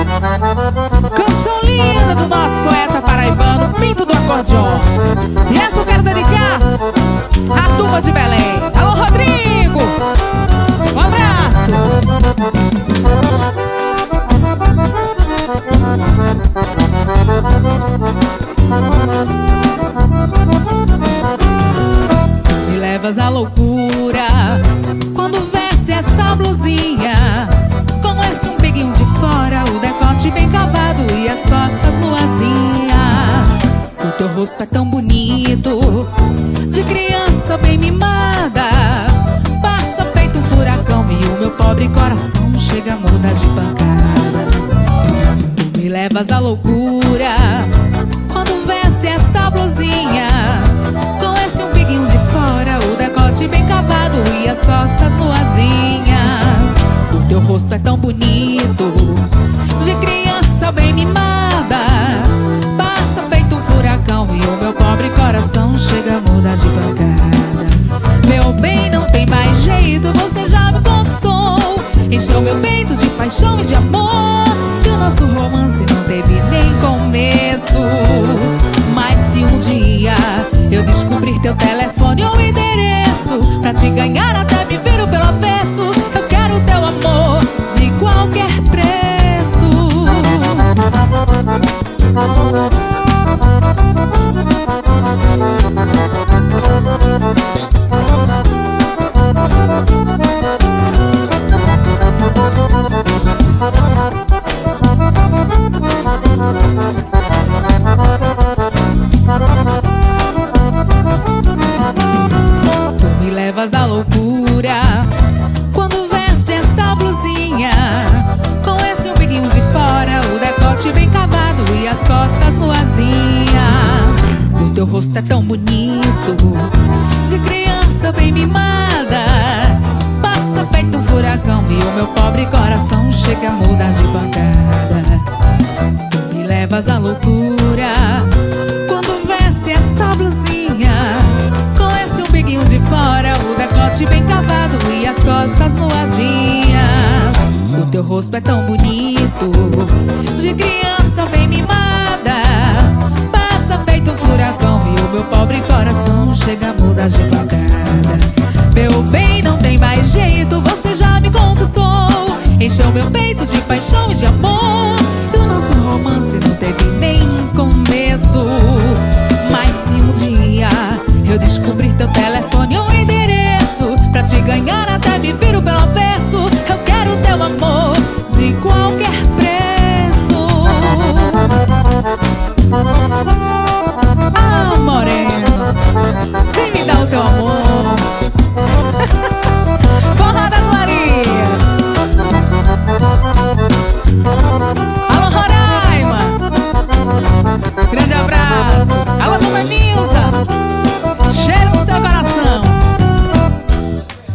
Canção linda do nosso poeta paraibano Pinto do Acordeon. E essa eu quero dedicar à turma de Belém. Alô, Rodrigo, um abraço. Me levas à loucura quando veste esta blusinha, com esse umbeguinho de fora, o decote bem cavado e as costas nuazinhas. O teu rosto é tão bonito, de criança bem mimada, passa feito um furacão e o meu pobre coração chega a mudar de pancada. Tu me levas à loucura quando veste esta blusinha, com esse umbiguinho de fora, o decote bem cavado e as costas nuazinhas. O teu rosto é tão bonito, de criança bem mimada, passa feito um furacão e o meu pobre coração chega a mudar de pancada. Meu bem, não tem mais jeito, você já me conquistou, encheu meu peito de paixão e de amor, e o nosso romance não teve nem começo. Mas se um dia eu descobrir teu telefone ou endereço, pra te ganhar até me viro pelo avesso, eu quero teu amor de qualquer preço. Tu me levas à loucura quando veste esta blusinha, com esse umbiguinho de fora, o decote bem cavado e as costas nuazinhas. O teu rosto é tão bonito, de criança bem mimada, passa feito um furacão e o meu pobre coração chega a mudar de pancada. Tu me levas à loucura quando veste esta blusinha, com esse umbiguinho de fora, o decote bem cavado e as costas nuazinhas. O teu rosto é tão bonito, de criança bem mimada, passa feito um furacão e o meu pobre coração chega a mudar de pancada. Meu bem, não tem mais jeito, você já me conquistou, encheu meu peito de paixão e de amor, e o nosso romance não teve nem começo. Mas se um dia eu descobrir teu telefone ou endereço, pra te ganhar até me viro pelo avesso, eu quero teu amor de qualquer preço. Ah, morena, vem me dar o teu amor. Forró das Marias. Alô, Roraima, grande abraço.